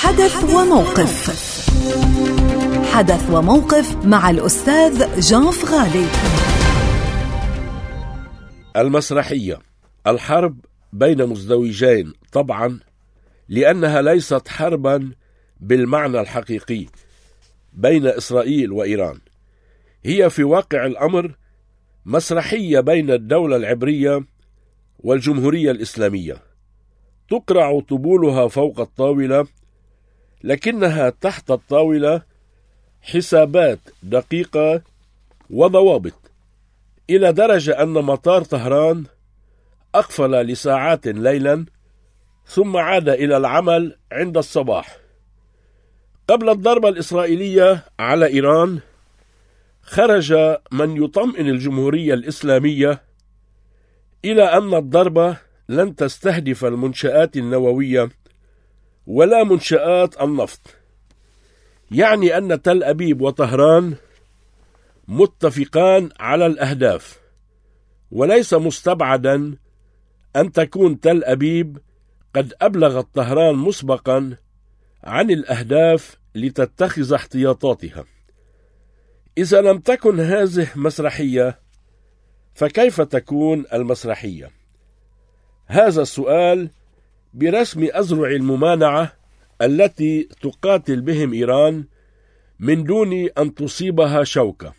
حدث وموقف. حدث وموقف مع الأستاذ جان فغالي. المسرحية الحرب بين مزدوجين، طبعا لأنها ليست حربا بالمعنى الحقيقي بين إسرائيل وإيران، هي في واقع الأمر مسرحية بين الدولة العبرية والجمهورية الإسلامية، تقرع طبولها فوق الطاولة، لكنها تحت الطاولة حسابات دقيقة وضوابط، إلى درجة أن مطار طهران أقفل لساعات ليلا ثم عاد إلى العمل عند الصباح. قبل الضربة الإسرائيلية على إيران خرج من يطمئن الجمهورية الإسلامية إلى أن الضربة لن تستهدف المنشآت النووية ولا منشآت النفط، يعني أن تل أبيب وطهران متفقان على الأهداف، وليس مستبعدا أن تكون تل أبيب قد أبلغت طهران مسبقا عن الأهداف لتتخذ احتياطاتها. إذا لم تكن هذه مسرحية، فكيف تكون المسرحية؟ هذا السؤال برسم أذرع الممانعة التي تقاتل بهم إيران من دون أن تصيبها شوكة.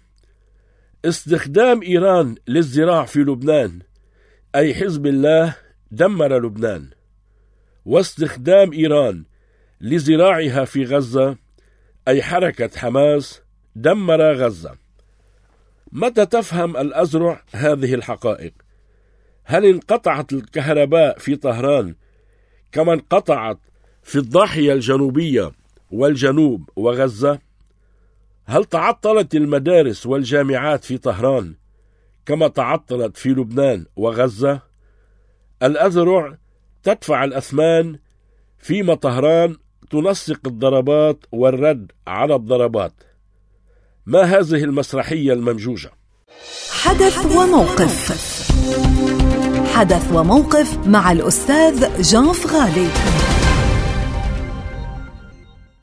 استخدام إيران للزراع في لبنان، أي حزب الله دمر لبنان، واستخدام إيران لزراعها في غزة، أي حركة حماس دمر غزة. متى تفهم الأذرع هذه الحقائق؟ هل انقطعت الكهرباء في طهران كما انقطعت في الضاحية الجنوبية والجنوب وغزة؟ هل تعطلت المدارس والجامعات في طهران كما تعطلت في لبنان وغزة؟ الأذرع تدفع الأثمان فيما طهران تنسق الضربات والرد على الضربات. ما هذه المسرحية الممجوجة؟ حدث وموقف. حدث وموقف مع الأستاذ جان فغالي.